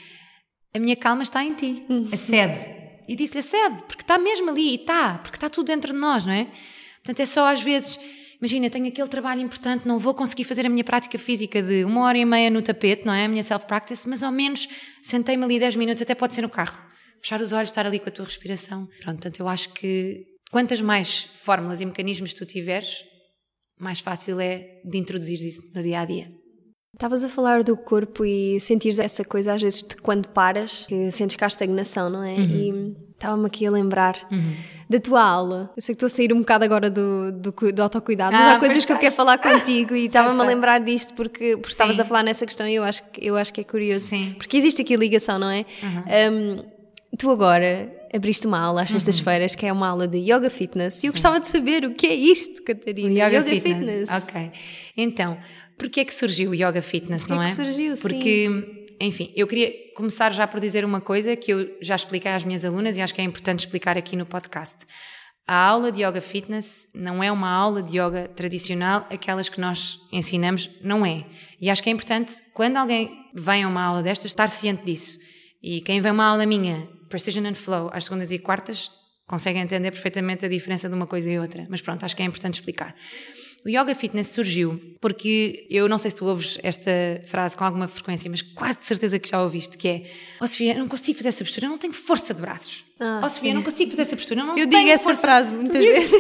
a minha calma está em ti, acede. E disse-lhe, acede, porque está mesmo ali, e está, porque está tudo dentro de nós, não é? Portanto, é só às vezes, imagina, tenho aquele trabalho importante, não vou conseguir fazer a minha prática física de 1h30 no tapete, não é? A minha self-practice, mas ao menos sentei-me ali 10 minutos, até pode ser no carro. Fechar os olhos, estar ali com a tua respiração. Pronto, portanto, eu acho que quantas mais fórmulas e mecanismos tu tiveres, mais fácil é de introduzir isso no dia-a-dia. Estavas a falar do corpo e sentires essa coisa às vezes de quando paras, que sentes cá a estagnação, não é? E estava-me aqui a lembrar da tua aula. Eu sei que estou a sair um bocado agora do autocuidado, mas há coisas que eu quero falar contigo e estava-me a lembrar disto porque estavas a falar nessa questão e eu acho que é curioso. Sim. Porque existe aqui a ligação, não é? Tu agora abriste uma aula às sextas-feiras que é uma aula de Yoga Fitness e eu gostava de saber o que é isto, Catarina. Yoga Fitness. Ok. Então, porquê é que surgiu o Yoga Fitness, não é? Porquê é que surgiu, Porque, enfim, eu queria começar já por dizer uma coisa que eu já expliquei às minhas alunas e acho que é importante explicar aqui no podcast. A aula de Yoga Fitness não é uma aula de yoga tradicional, aquelas que nós ensinamos, não é. E acho que é importante, quando alguém vem a uma aula destas, estar ciente disso. E quem vem a uma aula minha, Precision and Flow, às segundas e quartas, consegue entender perfeitamente a diferença de uma coisa e outra. Mas pronto, acho que é importante explicar. O Yoga Fitness surgiu porque, eu não sei se tu ouves esta frase com alguma frequência, mas quase de certeza que já ouviste, que é: ó Sofia, eu não consigo fazer essa postura, eu não tenho força de braços. Ó Sofia, eu não consigo fazer essa postura, eu não tenho força. Eu digo essa frase muitas vezes.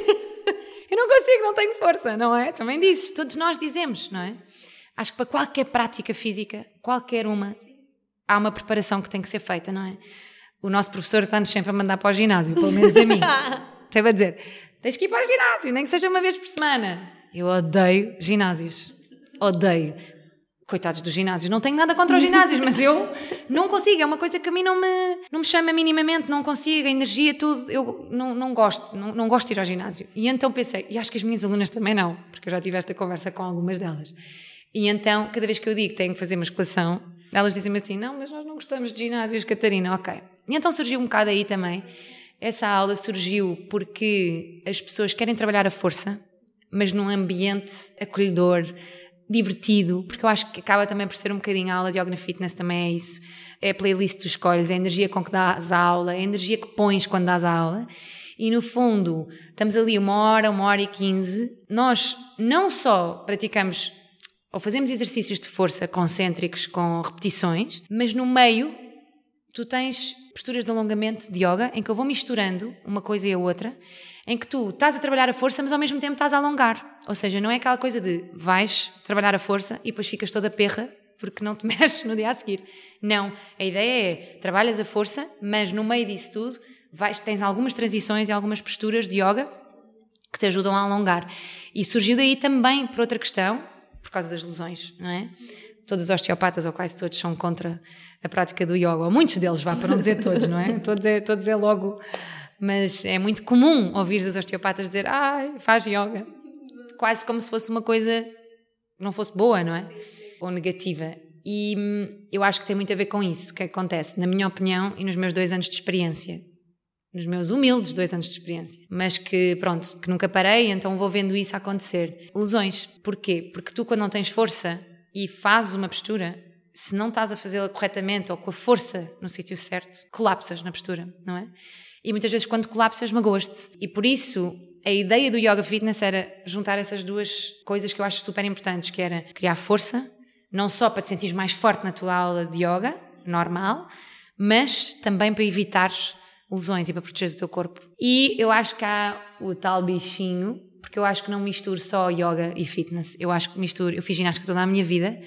Eu não consigo, não tenho força, não é? Também dizes, todos nós dizemos, não é? Acho que para qualquer prática física, qualquer uma, há uma preparação que tem que ser feita, não é? O nosso professor está-nos sempre a mandar para o ginásio, pelo menos a mim. Sempre a dizer, tens que ir para o ginásio, nem que seja uma vez por semana. Eu odeio ginásios. Odeio. Coitados dos ginásios. Não tenho nada contra os ginásios, mas eu não consigo. É uma coisa que a mim não me chama minimamente, não consigo. A energia, tudo. Eu não gosto de ir ao ginásio. E então pensei, e acho que as minhas alunas também não, porque eu já tive esta conversa com algumas delas. E então, cada vez que eu digo que tenho que fazer musculação, elas dizem-me assim, não, mas nós não gostamos de ginásios, Catarina. Ok. E então surgiu um bocado aí também. Essa aula surgiu porque as pessoas querem trabalhar a força, mas num ambiente acolhedor, divertido, porque eu acho que acaba também por ser um bocadinho a aula de Yoga Fitness, também é isso. É a playlist que tu escolhes, é a energia com que dás a aula, é a energia que pões quando dás a aula. E no fundo, estamos ali 1 hora e 15. Nós não só praticamos ou fazemos exercícios de força concêntricos com repetições, mas no meio tu tens posturas de alongamento de yoga em que eu vou misturando uma coisa e a outra, em que tu estás a trabalhar a força, mas ao mesmo tempo estás a alongar. Ou seja, não é aquela coisa de vais trabalhar a força e depois ficas toda perra porque não te mexes no dia a seguir. Não, a ideia é, trabalhas a força, mas no meio disso tudo tens algumas transições e algumas posturas de yoga que te ajudam a alongar. E surgiu daí também por outra questão, por causa das lesões, não é? Todos os osteopatas, ou quase todos, são contra a prática do yoga, ou muitos deles, para não dizer todos, não é? Todos é logo... Mas é muito comum ouvir os osteopatas dizer faz yoga. Quase como se fosse uma coisa que não fosse boa, não é? Ou negativa. E eu acho que tem muito a ver com isso. O que acontece, na minha opinião, e nos meus 2 anos de experiência. Nos meus humildes 2 anos de experiência. Mas que, pronto, que nunca parei, então vou vendo isso acontecer. Lesões. Porquê? Porque tu, quando não tens força e fazes uma postura, se não estás a fazê-la corretamente ou com a força no sítio certo, colapsas na postura, não é? E muitas vezes quando colapsas magoas-te. E por isso a ideia do Yoga Fitness era juntar essas duas coisas que eu acho super importantes, que era criar força, não só para te sentires mais forte na tua aula de yoga, normal, mas também para evitares lesões e para protegeres o teu corpo. E eu acho que há o tal bichinho, porque eu acho que não misturo só yoga e fitness, eu acho que eu fiz ginástica toda a minha vida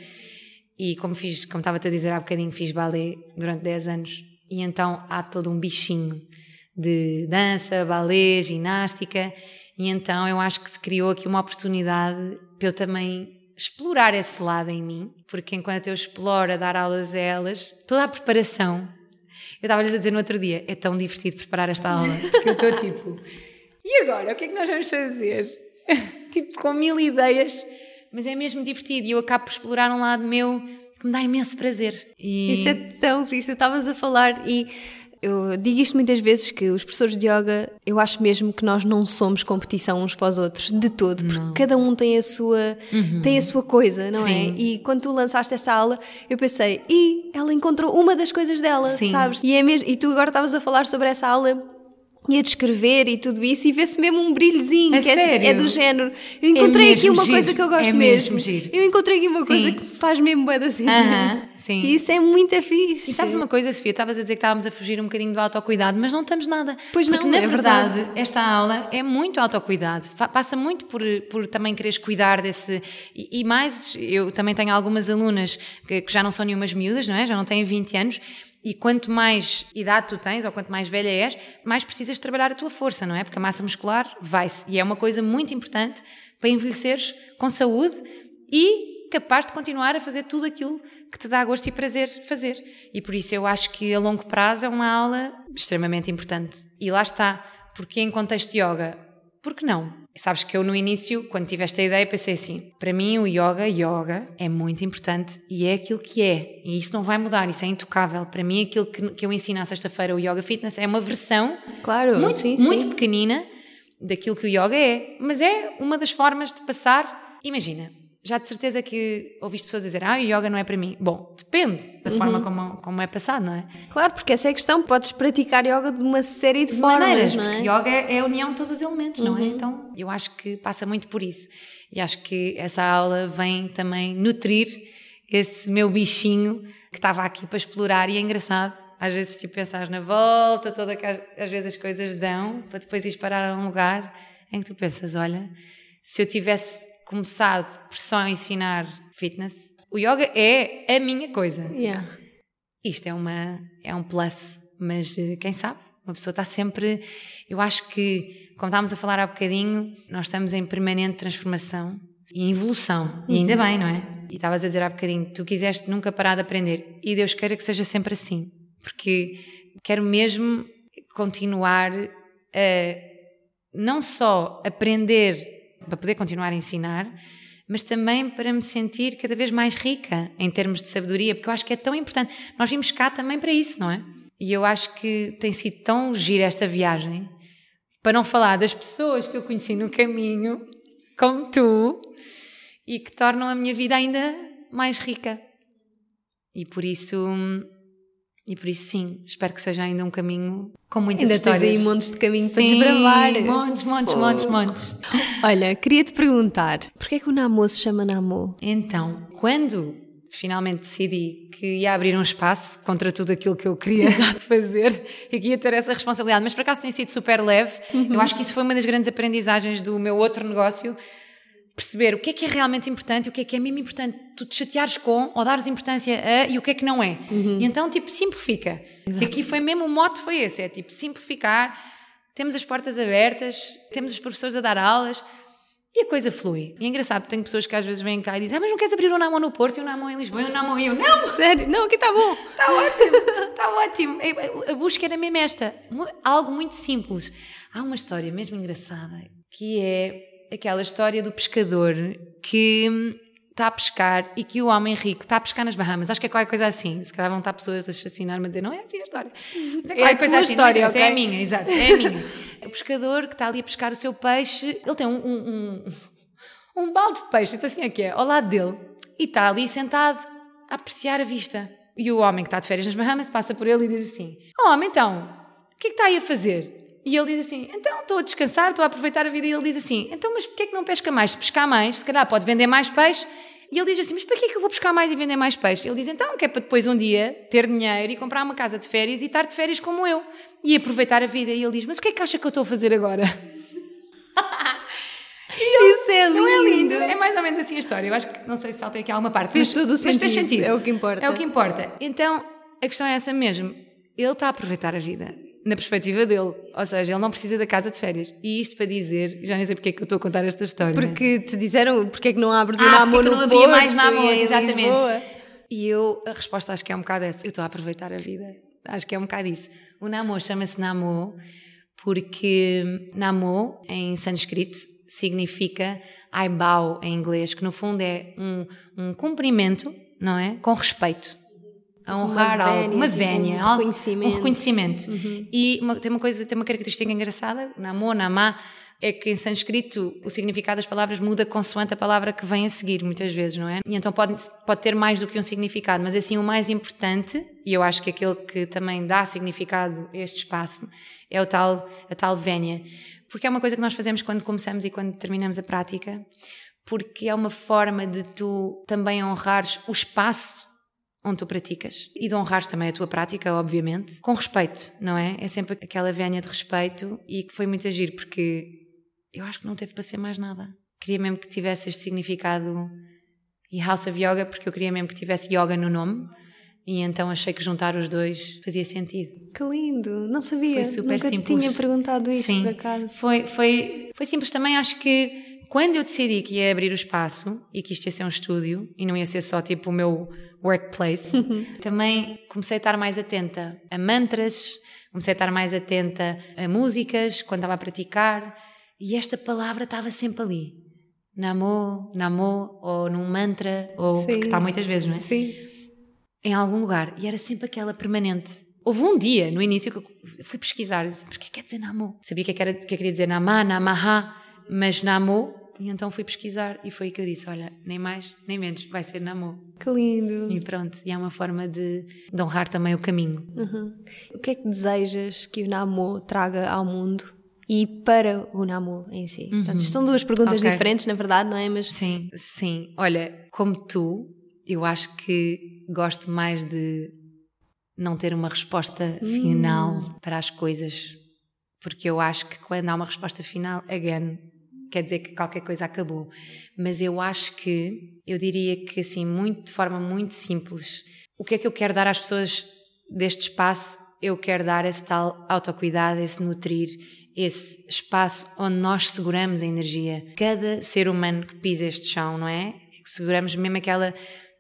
e como estava-te a dizer há bocadinho, fiz balé durante 10 anos e então há todo um bichinho de dança, balé, ginástica, e então eu acho que se criou aqui uma oportunidade para eu também explorar esse lado em mim, porque enquanto eu exploro a dar aulas a elas, toda a preparação, eu estava-lhes a dizer no outro dia, é tão divertido preparar esta aula, porque eu estou tipo, e agora, o que é que nós vamos fazer? Tipo, com 1000 ideias, mas é mesmo divertido, e eu acabo por explorar um lado meu que me dá imenso prazer. Isso é tão fixe, tu estavas a falar e... Eu digo isto muitas vezes, que os professores de yoga, eu acho mesmo que nós não somos competição uns para os outros, de todo, porque cada um tem a sua, tem a sua coisa, não é? E quando tu lançaste esta aula, eu pensei, ela encontrou uma das coisas dela, sabes? E é mesmo, e tu agora estavas a falar sobre essa aula e a descrever e tudo isso, e vê-se mesmo um brilhozinho, A que sério? é do género. Eu encontrei aqui uma giro. coisa que eu gosto É mesmo. giro. Eu encontrei aqui uma Sim. coisa que me faz mesmo bué da assim. Sim. E isso é muito fixe. E sabes uma coisa, Sofia? Estavas a dizer que estávamos a fugir um bocadinho do autocuidado, mas não estamos nada. Pois não, porque na é verdade, esta aula é muito autocuidado. Passa muito por também quereres cuidar desse... E mais, eu também tenho algumas alunas que já não são nenhumas miúdas, não é? Já não têm 20 anos. E quanto mais idade tu tens, ou quanto mais velha és, mais precisas trabalhar a tua força, não é? Porque a massa muscular vai-se. E é uma coisa muito importante para envelheceres com saúde e capaz de continuar a fazer tudo aquilo que te dá gosto e prazer fazer. E por isso eu acho que a longo prazo é uma aula extremamente importante. E lá está. Porque em contexto de yoga, por que não? Sabes que eu no início, quando tive esta ideia, pensei assim, para mim o yoga é muito importante e é aquilo que é. E isso não vai mudar, isso é intocável. Para mim aquilo que eu ensino à sexta-feira, o Yoga Fitness, é uma versão muito pequenina daquilo que o yoga é. Mas é uma das formas de passar. Imagina, já de certeza que ouviste pessoas dizer, o yoga não é para mim. Bom, depende da forma como é passado, não é? Claro, porque essa é a questão. Podes praticar yoga de uma série de formas, maneiras, não é? porque yoga é a união de todos os elementos, não é? Então, eu acho que passa muito por isso. E acho que essa aula vem também nutrir esse meu bichinho que estava aqui para explorar. E é engraçado, às vezes, tipo, pensares na volta toda que às vezes as coisas dão, para depois ires parar a um lugar em que tu pensas, olha, se eu tivesse começado por só ensinar fitness, o yoga é a minha coisa. Yeah. Isto é um plus, mas quem sabe? Uma pessoa está sempre... Eu acho que, como estávamos a falar há bocadinho, nós estamos em permanente transformação e evolução. E ainda bem, não é? E estavas a dizer há bocadinho, tu quiseste nunca parar de aprender. E Deus queira que seja sempre assim. Porque quero mesmo continuar a não só aprender para poder continuar a ensinar, mas também para me sentir cada vez mais rica em termos de sabedoria, porque eu acho que é tão importante. Nós vimos cá também para isso, não é? E eu acho que tem sido tão gira esta viagem, para não falar das pessoas que eu conheci no caminho, como tu, e que tornam a minha vida ainda mais rica. E por isso sim, espero que seja ainda um caminho com muitas histórias. Ainda tens aí montes de caminho para desbravar. Montes. Olha, queria-te perguntar, porquê é que o Namô se chama Namô? Então, quando finalmente decidi que ia abrir um espaço contra tudo aquilo que eu queria fazer e que ia ter essa responsabilidade, mas por acaso tem sido super leve, eu acho que isso foi uma das grandes aprendizagens do meu outro negócio, perceber o que é realmente importante e o que é mesmo importante tu te chateares com ou dares importância a e o que é que não é. E então, tipo, simplifica. E aqui foi mesmo, o mote foi esse, é tipo, simplificar, temos as portas abertas, temos os professores a dar aulas e a coisa flui. E é engraçado, porque tenho pessoas que às vezes vêm cá e dizem, mas não queres abrir um Namô no Porto e um Namô em Lisboa e um Namô e eu, não! Sério? Não, aqui está bom. Está ótimo. A busca era mesmo esta, algo muito simples. Há uma história mesmo engraçada, que é aquela história do pescador que está a pescar e que o homem rico está a pescar nas Bahamas. Acho que é qualquer coisa assim. Se calhar vão estar pessoas a assassinar-me a dizer, não é assim a história. É a tua história, ok? É a minha, exato, é a minha. O pescador que está ali a pescar o seu peixe, ele tem um balde de peixe, isso assim é que é, ao lado dele, e está ali sentado a apreciar a vista. E o homem que está de férias nas Bahamas passa por ele e diz assim, homem, então, o que é que está aí a fazer? E ele diz assim, então estou a descansar, estou a aproveitar a vida. E ele diz assim, então mas porquê é que não pesca mais? Se pescar mais, se calhar pode vender mais peixe. E ele diz assim, mas para que é que eu vou pescar mais e vender mais peixe? Ele diz, então, que é para depois um dia ter dinheiro e comprar uma casa de férias e estar de férias como eu. E aproveitar a vida. E ele diz, mas o que é que acha que eu estou a fazer agora? Isso é lindo. Não é lindo? É mais ou menos assim a história. Eu acho que, não sei se saltei aqui alguma parte. Fez todo o sentido. Fez sentido. É o que importa. É o que importa. Então, a questão é essa mesmo. Ele está a aproveitar a vida. Na perspectiva dele, ou seja, ele não precisa da casa de férias. E isto para dizer, já nem sei porque é que eu estou a contar esta história. Porque te disseram, porque é que não abres o Namô no Porto? Porque não havia mais Namôs, exatamente. Lisboa. E a resposta acho que é um bocado essa. Eu estou a aproveitar a vida. Acho que é um bocado isso. O Namô chama-se Namô porque Namô, em sânscrito, significa I bow em inglês, que no fundo é um cumprimento, não é? Com respeito. A honrar algo, uma vénia, reconhecimento. Um reconhecimento. E tem uma característica engraçada, Namô, Namá, é que em sânscrito o significado das palavras muda consoante a palavra que vem a seguir, muitas vezes, não é? E então pode ter mais do que um significado, mas assim o mais importante, e eu acho que aquele que também dá significado a este espaço, é a tal vénia. Porque é uma coisa que nós fazemos quando começamos e quando terminamos a prática, porque é uma forma de tu também honrares o espaço onde tu praticas e de honrares também a tua prática, obviamente, com respeito, não é? É sempre aquela vénia de respeito e que foi muito agir, porque eu acho que não teve para ser mais nada. Queria mesmo que tivesse este significado e House of Yoga, porque eu queria mesmo que tivesse yoga no nome. E então achei que juntar os dois fazia sentido. Que lindo, não sabia. Foi super Nunca simples. Tinha perguntado isso, sim, por acaso. Foi simples também, acho que quando eu decidi que ia abrir o espaço e que isto ia ser um estúdio e não ia ser só tipo o meu workplace, também comecei a estar mais atenta a mantras, comecei a estar mais atenta a músicas quando estava a praticar e esta palavra estava sempre ali. Namo, ou num mantra, ou porque está muitas vezes, não é? Sim. Em algum lugar, e era sempre aquela permanente. Houve um dia, no início, que eu fui pesquisar, eu disse, mas o que quer dizer Namo? Sabia que queria dizer Namá, Namaha, mas Namo, e então fui pesquisar, e foi aí que eu disse, olha, nem mais, nem menos, vai ser Namo. Que lindo. E pronto, e é uma forma de honrar também o caminho. O que é que desejas que o Namo traga ao mundo e para o Namo em si? Portanto, são duas perguntas diferentes, na verdade, não é? Mas... Sim. Olha, como tu, eu acho que gosto mais de não ter uma resposta final para as coisas, porque eu acho que quando há uma resposta final, again, quer dizer que qualquer coisa acabou. Mas eu acho que, eu diria que assim, de forma muito simples, o que é que eu quero dar às pessoas deste espaço? Eu quero dar esse tal autocuidado, esse nutrir, esse espaço onde nós seguramos a energia. Cada ser humano que pisa este chão, não é? Que seguramos mesmo aquela...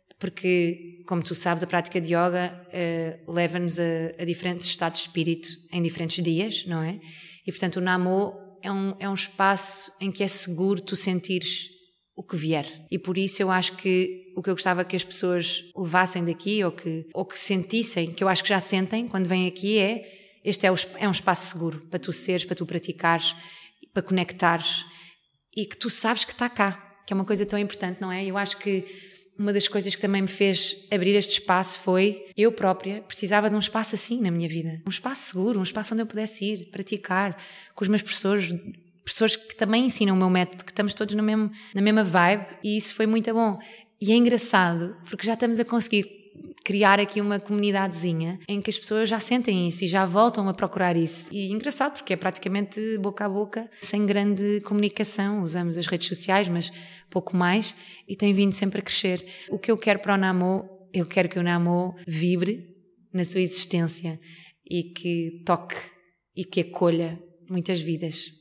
Porque, como tu sabes, a prática de yoga leva-nos a diferentes estados de espírito em diferentes dias, não é? E, portanto, o Namo é um espaço em que é seguro tu sentires o que vier. E por isso eu acho que o que eu gostava que as pessoas levassem daqui ou que sentissem, que eu acho que já sentem quando vêm aqui, este é um espaço seguro para tu seres, para tu praticares, para conectares e que tu sabes que está cá, que é uma coisa tão importante, não é? Eu acho que uma das coisas que também me fez abrir este espaço foi, eu própria precisava de um espaço assim na minha vida. Um espaço seguro, um espaço onde eu pudesse ir, praticar, com os meus professores que também ensinam o meu método, que estamos todos na mesma vibe, e isso foi muito bom. E é engraçado, porque já estamos a conseguir criar aqui uma comunidadezinha em que as pessoas já sentem isso e já voltam a procurar isso. E é engraçado, porque é praticamente boca a boca, sem grande comunicação. Usamos as redes sociais, mas pouco mais, e tem vindo sempre a crescer. O que eu quero para o Namo, eu quero que o Namo vibre na sua existência e que toque e que acolha muitas vidas.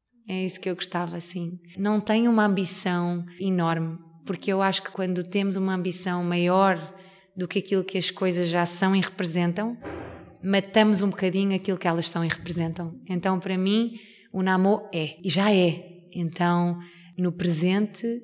É isso que eu gostava, assim. Não tenho uma ambição enorme, porque eu acho que quando temos uma ambição maior do que aquilo que as coisas já são e representam, matamos um bocadinho aquilo que elas são e representam. Então, para mim, o Namo é, e já é. Então, no presente,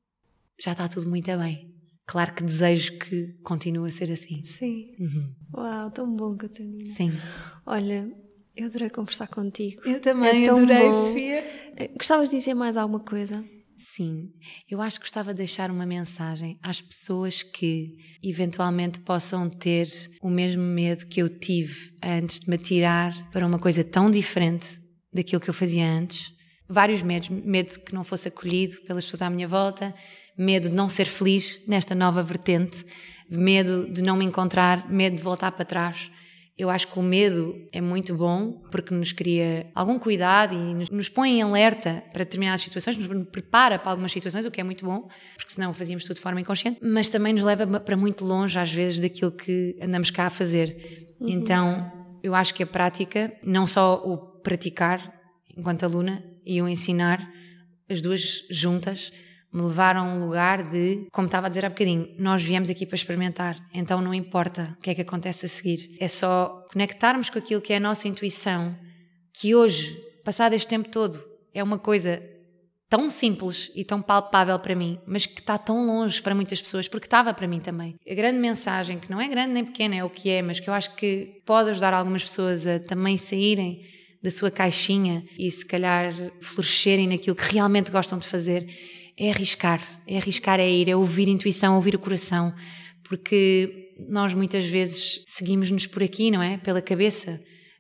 já está tudo muito bem. Claro que desejo que continue a ser assim. Sim. Uau, tão bom, Catarina. Sim. Olha, eu adorei conversar contigo. Eu também adorei, bom. Sofia. Gostavas de dizer mais alguma coisa? Sim, eu acho que gostava de deixar uma mensagem às pessoas que eventualmente possam ter o mesmo medo que eu tive antes de me atirar para uma coisa tão diferente daquilo que eu fazia antes. Vários medos, medo de que não fosse acolhido pelas pessoas à minha volta, medo de não ser feliz nesta nova vertente, medo de não me encontrar, medo de voltar para trás. Eu acho que o medo é muito bom porque nos cria algum cuidado e nos põe em alerta para determinadas situações, nos prepara para algumas situações, o que é muito bom, porque senão fazíamos tudo de forma inconsciente, mas também nos leva para muito longe às vezes daquilo que andamos cá a fazer. Então eu acho que a prática, não só o praticar enquanto aluna e o ensinar, as duas juntas, me levaram a um lugar de, como estava a dizer há bocadinho, nós viemos aqui para experimentar, então não importa o que é que acontece a seguir, é só conectarmos com aquilo que é a nossa intuição, que hoje, passado este tempo todo, é uma coisa tão simples e tão palpável para mim, mas que está tão longe para muitas pessoas, porque estava para mim também. A grande mensagem, que não é grande nem pequena, é o que é, mas que eu acho que pode ajudar algumas pessoas a também saírem da sua caixinha e se calhar florescerem naquilo que realmente gostam de fazer, é arriscar, é ir, é ouvir a intuição, ouvir o coração, porque nós muitas vezes seguimos-nos por aqui, não é? Pela cabeça,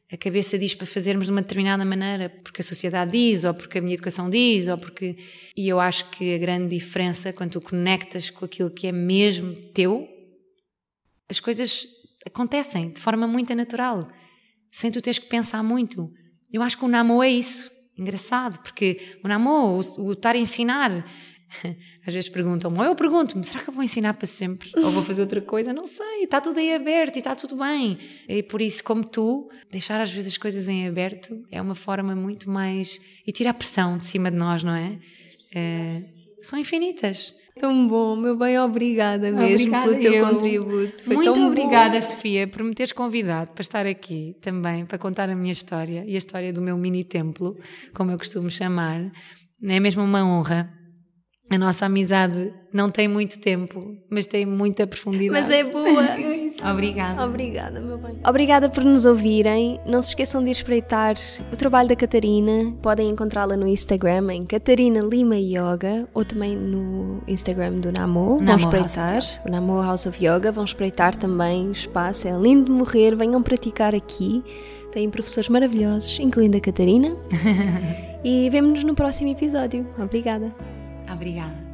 a cabeça diz para fazermos de uma determinada maneira, porque a sociedade diz, ou porque a minha educação diz, ou porque... E eu acho que a grande diferença, quando tu conectas com aquilo que é mesmo teu, as coisas acontecem de forma muito natural, sem tu teres que pensar muito. Eu acho que o namoro é isso. Engraçado, porque o namoro, o estar a ensinar... Às vezes perguntam-me, ou eu pergunto-me, será que eu vou ensinar para sempre? Ou vou fazer outra coisa? Não sei, está tudo em aberto e está tudo bem. E por isso, como tu, deixar às vezes as coisas em aberto é uma forma muito mais... E tira a pressão de cima de nós, não é? São infinitas. Tão bom, meu bem, obrigada mesmo pelo teu contributo. Foi muito tão obrigada, bom. Sofia, por me teres convidado para estar aqui também, para contar a minha história e a história do meu mini templo, como eu costumo chamar. É mesmo uma honra. A nossa amizade não tem muito tempo, mas tem muita profundidade. Mas é boa. Obrigada. Obrigada, meu bem. Obrigada por nos ouvirem. Não se esqueçam de espreitar o trabalho da Catarina. Podem encontrá-la no Instagram em Catarina Lima Yoga ou também no Instagram do Namor. Vão espreitar o Namor House of Yoga. Vão espreitar também o espaço. É lindo de morrer. Venham praticar aqui. Têm professores maravilhosos, incluindo a Catarina. E vemo-nos no próximo episódio. Obrigada. Obrigada.